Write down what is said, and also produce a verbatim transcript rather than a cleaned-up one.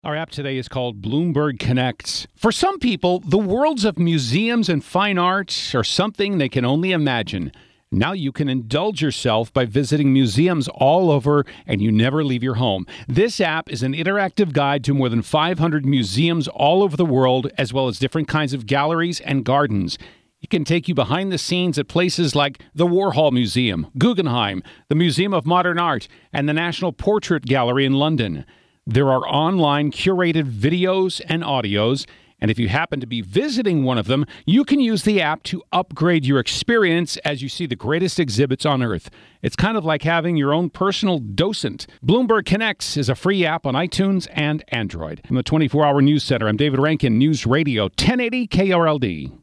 Our app today is called Bloomberg Connects. For some people, the worlds of museums and fine arts are something they can only imagine. Now you can indulge yourself by visiting museums all over, and you never leave your home. This app is an interactive guide to more than five hundred museums all over the world, as well as different kinds of galleries and gardens. It can take you behind the scenes at places like the Warhol Museum, Guggenheim, the Museum of Modern Art, and the National Portrait Gallery in London. There are online curated videos and audios, and if you happen to be visiting one of them, you can use the app to upgrade your experience as you see the greatest exhibits on Earth. It's kind of like having your own personal docent. Bloomberg Connects is a free app on iTunes and Android. From the twenty-four hour News Center, I'm David Rankin, News Radio ten eighty K R L D.